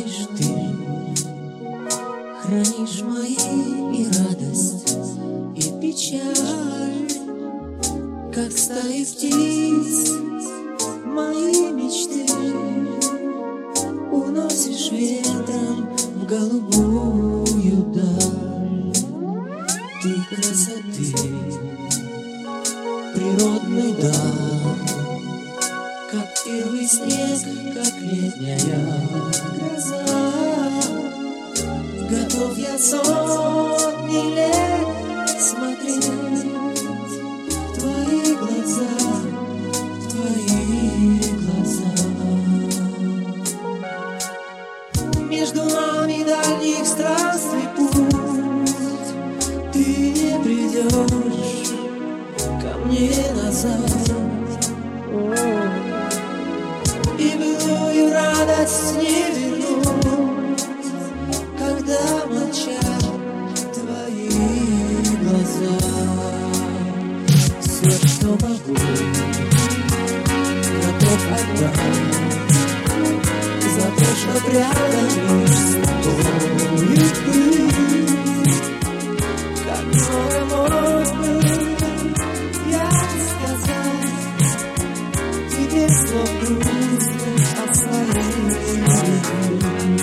лишь ты хранишь мои и радость, и печаль, как стаи птиц. Мои мечты уносишь ветром в голубую даль. Ты красоты, природный дар, как первый снег, как летняя гроза. Готов я сотни лет смотреть в твои глаза, в твои глаза. Между нами дальних странствий путь, ты не придешь ко мне назад. И былую радость не вернуть, когда молчат твои глаза. Все, что могу, готов отдать за то, что рядом с тобой быть. Как много мог бы я сказать тебе слов грустных о своей любви.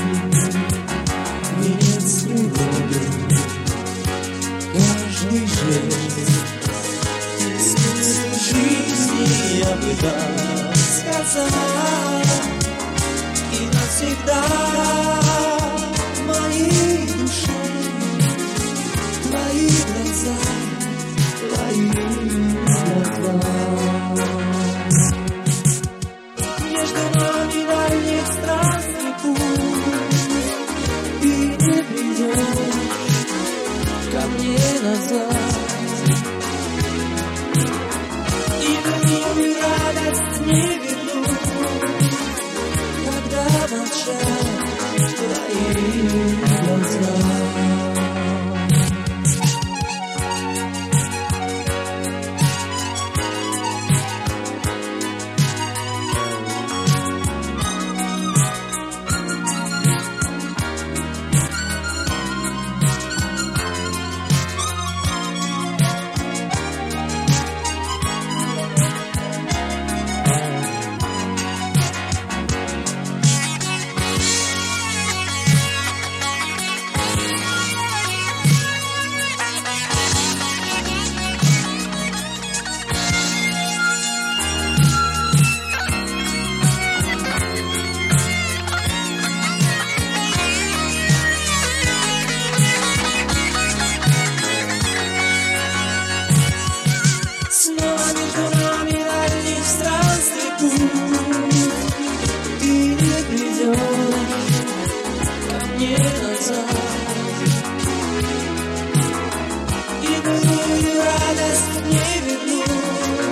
Венец природы, каждый жест, смысл жизни я бы дал сказать. И навсегда в моей душе твои глаза, твои глаза. Между нами дальних странствий путь, ты не придешь ко мне назад. И былую радость не вернуть, когда молчат твои глаза.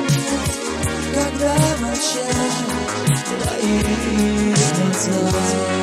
Когда молчат твои глаза.